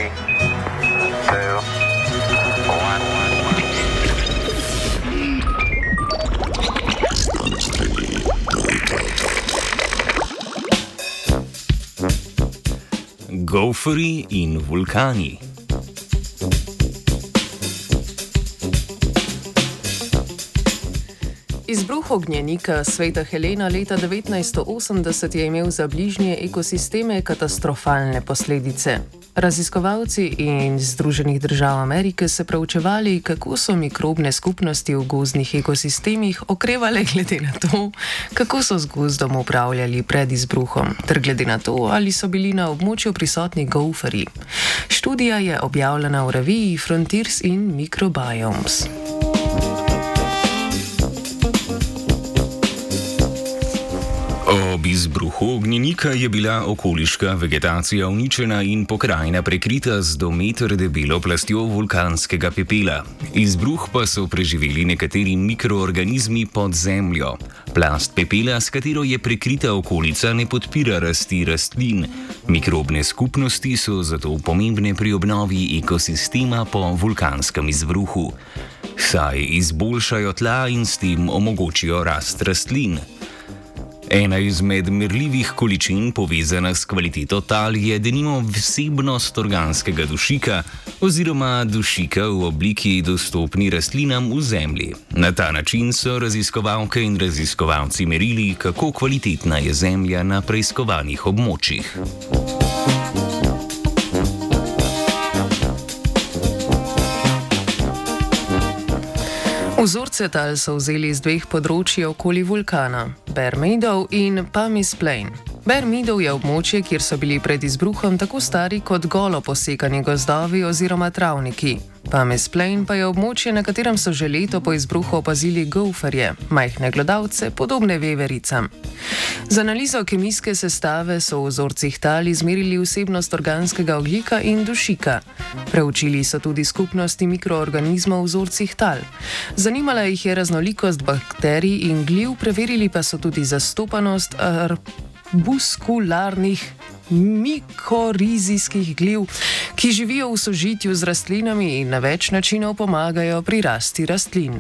3, 2, 1. Goferji in vulkani. Izbruh ognjenika Sveta Helena leta 1980 je imel za bližnje ekosisteme katastrofalne posledice. Raziskovalci iz Združenih držav Amerike so preučevali, kako so mikrobne skupnosti v gozdnih ekosistemih okrevale glede na to, kako so z gozdom upravljali pred izbruhom, ter glede na to, ali so bili na območju prisotni goferji. Študija je objavljena v reviji Frontiers in Microbiomes. Ob izbruhu ognjenika je bila okoliška vegetacija uničena in pokrajina prekrita z do meter debelo plastjo vulkanskega pepela. Izbruh pa so preživeli nekateri mikroorganizmi pod zemljo. Plast pepela, s katero je prekrita okolica, ne podpira rasti rastlin. Mikrobne skupnosti so zato pomembne pri obnovi ekosistema po vulkanskem izbruhu, saj izboljšajo tla in s tem omogočijo rast rastlin. Ena izmed merljivih količin, povezana s kvaliteto tal, je denimo vsebnost organskega dušika oziroma dušika v obliki dostopni rastlinam v zemlji. Na ta način so raziskovalke in raziskovalci merili, kako kvalitetna je zemlja na preiskovanih območjih. Vzorce tal so vzeli z dveh področji okoli vulkana, Bear Meadow in Pumice Plain. Bear Meadow je območje, kjer so bili pred izbruhom tako stari kot golo posekani gozdovi oziroma travniki. Pumice Plain pa je območje, na katerem so že leto po izbruhu opazili goferje, majhne glodavce, podobne vevericam. Z analizo kemijske sestave so v vzorcih tal izmerili vsebnost organskega ogljika in dušika. Preučili so tudi skupnosti mikroorganizmov v vzorcih tal. Zanimala jih je raznolikost bakterij in gliv, preverili pa so tudi zastopanost arbuskularnih mikorizijskih gliv, ki živijo v sožitju z rastlinami in na več načinov pomagajo pri rasti rastlin.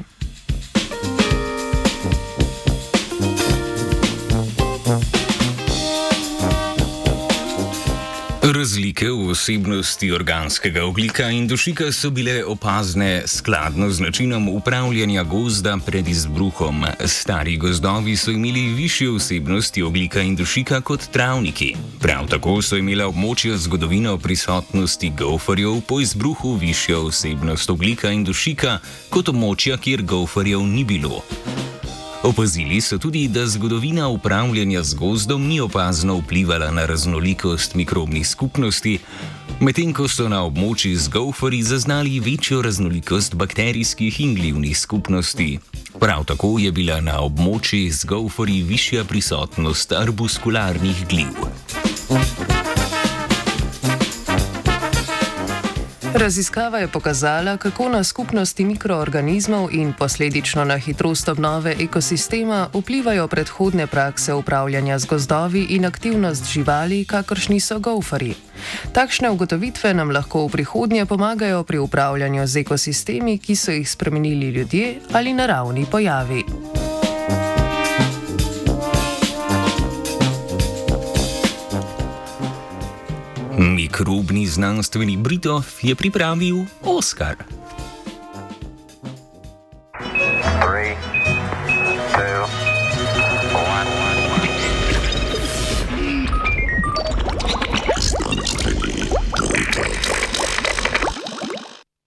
Razlike v vsebnosti organskega ogljika in dušika so bile opazne skladno z načinom upravljanja gozda pred izbruhom. Stari gozdovi so imeli višje vsebnosti ogljika in dušika kot travniki. Prav tako so imela območja z zgodovino prisotnosti goferjev po izbruhu višjo vsebnost ogljika in dušika kot območja, kjer goferjev ni bilo. Opazili so tudi, da zgodovina upravljanja z gozdom ni opazno vplivala na raznolikost mikrobnih skupnosti, medtem ko so na območjih z goferji zaznali večjo raznolikost bakterijskih in glivnih skupnosti. Prav tako je bila na območjih z goferji višja prisotnost arbuskularnih gliv. Raziskava je pokazala, kako na skupnosti mikroorganizmov in posledično na hitrost obnove ekosistema vplivajo predhodne prakse upravljanja z gozdovi in aktivnost živali, kakršni so goferji. Takšne ugotovitve nam lahko v prihodnje pomagajo pri upravljanju z ekosistemi, ki so jih spremenili ljudje ali naravni pojavi. Mikrobni znanstveni Britov je pripravil Oskar. 3, 2,